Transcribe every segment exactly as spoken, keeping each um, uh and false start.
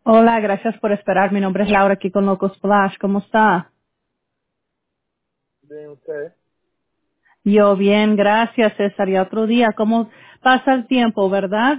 Hola, gracias por esperar. Mi nombre es Laura aquí con Locos Splash. ¿Cómo está? Bien, usted. Yo bien, gracias, César. Y otro día, ¿cómo pasa el tiempo, verdad?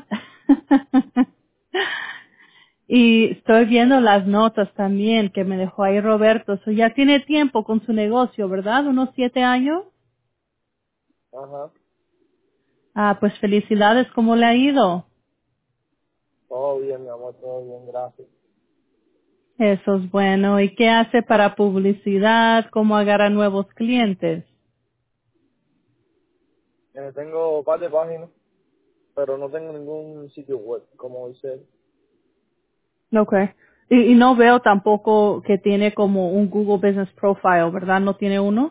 Y estoy viendo las notas también que me dejó ahí Roberto. So, ya tiene tiempo con su negocio, ¿verdad? Unos siete años. Ajá. Ah, pues felicidades. ¿Cómo le ha ido? Todo bien, mi amor, todo bien, gracias. Eso es bueno. ¿Y qué hace para publicidad? ¿Cómo agarra nuevos clientes? Eh, tengo un par de páginas, pero no tengo ningún sitio web, como dice. Okay. Y, y no veo tampoco que tiene como un Google Business Profile, ¿verdad? ¿No tiene uno?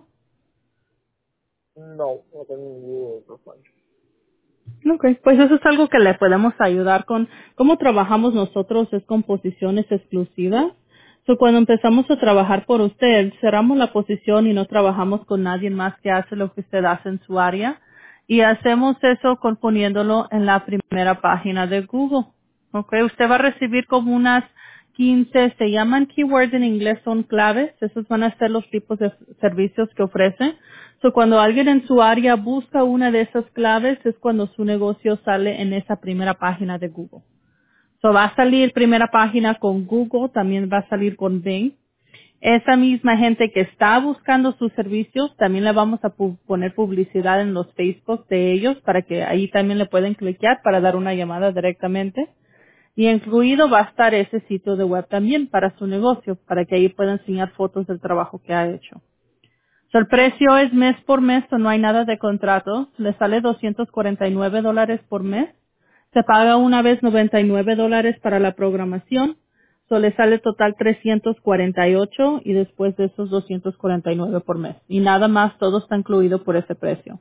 No, no tengo ningún profile. Okay. Pues eso es algo que le podemos ayudar con. Cómo trabajamos nosotros es con posiciones exclusivas. So, cuando empezamos a trabajar por usted, cerramos la posición y no trabajamos con nadie más que hace lo que usted hace en su área. Y hacemos eso con poniéndolo en la primera página de Google. Okay. Usted va a recibir como unas quince, se llaman keywords en inglés, son claves. Esos van a ser los tipos de servicios que ofrecen. So, cuando alguien en su área busca una de esas claves, es cuando su negocio sale en esa primera página de Google. So, va a salir primera página con Google, también va a salir con Bing. Esa misma gente que está buscando sus servicios, también le vamos a pu- poner publicidad en los Facebook de ellos para que ahí también le pueden cliquear para dar una llamada directamente. Y incluido va a estar ese sitio de web también para su negocio, para que ahí pueda enseñar fotos del trabajo que ha hecho. So, el precio es mes por mes, o no hay nada de contrato. Le sale doscientos cuarenta y nueve dólares por mes. Se paga una vez noventa y nueve dólares para la programación. So, le sale total trescientos cuarenta y ocho y después de esos doscientos cuarenta y nueve por mes. Y nada más, todo está incluido por ese precio.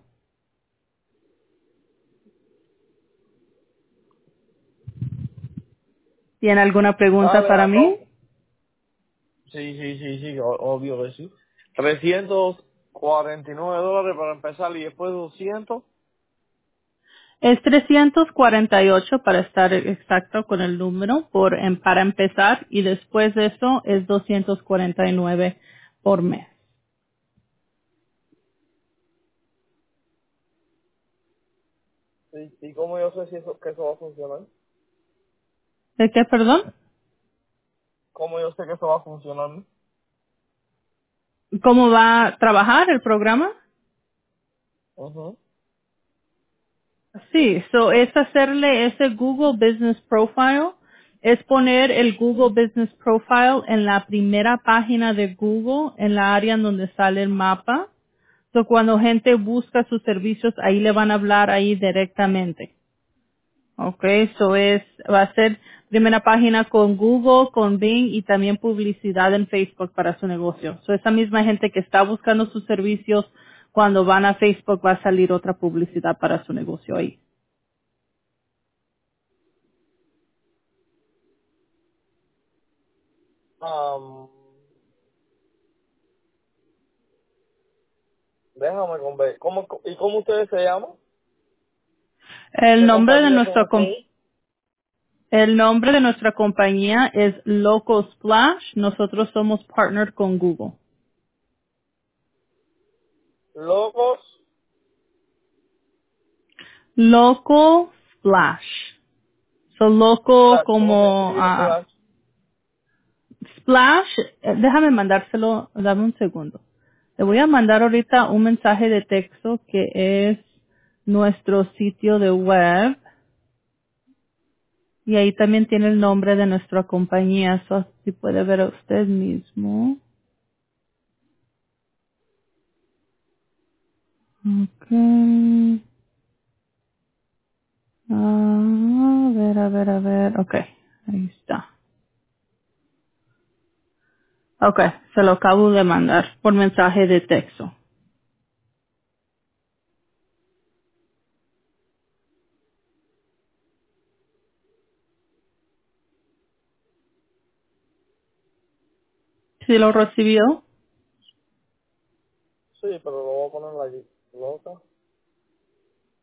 ¿Tiene alguna pregunta Sale para a mí? todo. Sí, sí, sí, sí, o- obvio que sí. trescientos cuarenta y nueve dólares para empezar y después doscientos. Es trescientos cuarenta y ocho para estar exacto con el número por, em- para empezar y después de eso es doscientos cuarenta y nueve por mes. Sí, ¿y cómo yo sé si eso, que eso va a funcionar? ¿De qué, perdón? ¿Cómo yo sé que eso va a funcionar? ¿Cómo va a trabajar el programa? Ujú. Sí, so es hacerle ese Google Business Profile, es poner el Google Business Profile en la primera página de Google, en la área en donde sale el mapa. So cuando gente busca sus servicios, ahí le van a hablar ahí directamente. Okay, eso es, va a ser primera página con Google, con Bing y también publicidad en Facebook para su negocio. So esa misma gente que está buscando sus servicios, cuando van a Facebook va a salir otra publicidad para su negocio ahí. Am, déjame conver. ¿Cómo, ¿Y cómo ustedes se llaman? El ¿Qué nombre de compañía son nuestra com- ustedes? el nombre de nuestra compañía es Loco Splash. Nosotros somos partner con Google. Locos. Loco Splash. So loco Flash. ¿Cómo se como escribe ah, Flash? Splash, eh, déjame mandárselo, dame un segundo. Le voy a mandar ahorita un mensaje de texto que es nuestro sitio de web y ahí también tiene el nombre de nuestra compañía, so si puede ver a usted mismo. Okay. Ah, a ver, a ver, a ver. Okay, ahí está. Okay, se lo acabo de mandar por mensaje de texto. ¿Sí lo recibió? Sí, pero lo voy a poner aquí. Loca.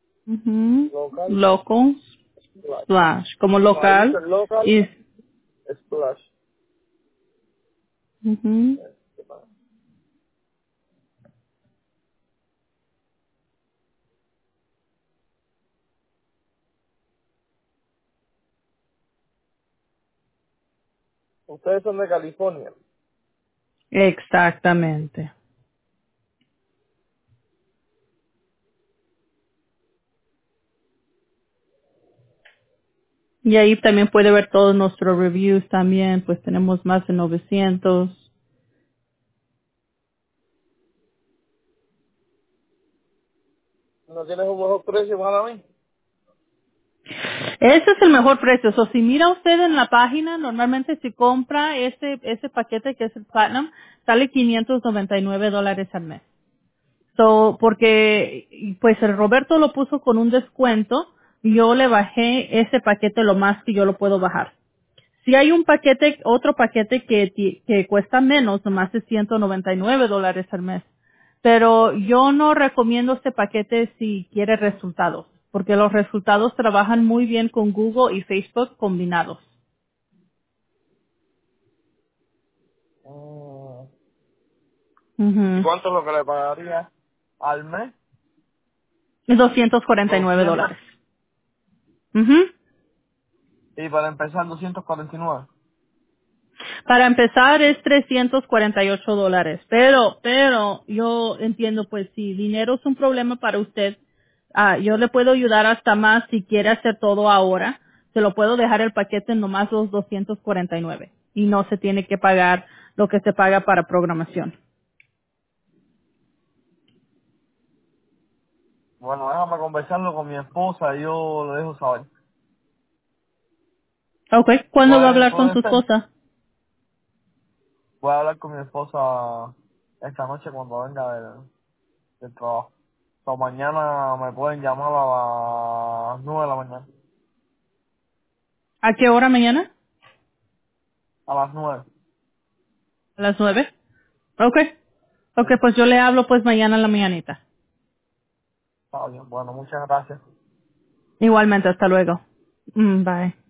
Ujú. Local. Loco Flash. Splash, como Ahí local dice local. y Splash. Ujú. Ustedes son de California. Exactamente. Y ahí también puede ver todos nuestros reviews también, pues tenemos más de novecientos. ¿No tienes un mejor precio para mí? Ese es el mejor precio. O si mira usted en la página, normalmente si compra ese, ese paquete que es el Platinum, sale quinientos noventa y nueve dólares al mes. So, porque, pues el Roberto lo puso con un descuento, yo le bajé ese paquete lo más que yo lo puedo bajar. Si hay un paquete, otro paquete que, ti- que cuesta menos, nomás es ciento noventa y nueve dólares al mes. Pero yo no recomiendo este paquete si quiere resultados, porque los resultados trabajan muy bien con Google y Facebook combinados. Mm. ¿Y Ujú. cuánto es lo que le pagaría al mes? Es doscientos cuarenta y nueve doscientos. dólares. Ujú. Y para empezar, doscientos cuarenta y nueve. Para empezar es trescientos cuarenta y ocho dólares, pero, pero yo entiendo pues si dinero es un problema para usted, ah, yo le puedo ayudar hasta más si quiere hacer todo ahora, se lo puedo dejar el paquete en nomás los doscientos cuarenta y nueve y no se tiene que pagar lo que se paga para programación. Bueno, déjame conversarlo con mi esposa y yo lo dejo saber. Okay, ¿cuándo va a ¿Puede, hablar con puede su ser? esposa? Voy a hablar con mi esposa esta noche cuando venga del, del trabajo. O mañana me pueden llamar a las nueve de la mañana. ¿A qué hora mañana? A las nueve. A las nueve. Okay, okay, Sí, pues yo le hablo pues mañana en la mañanita. está bien. Bueno, muchas gracias. Igualmente, hasta luego. Mm, bye.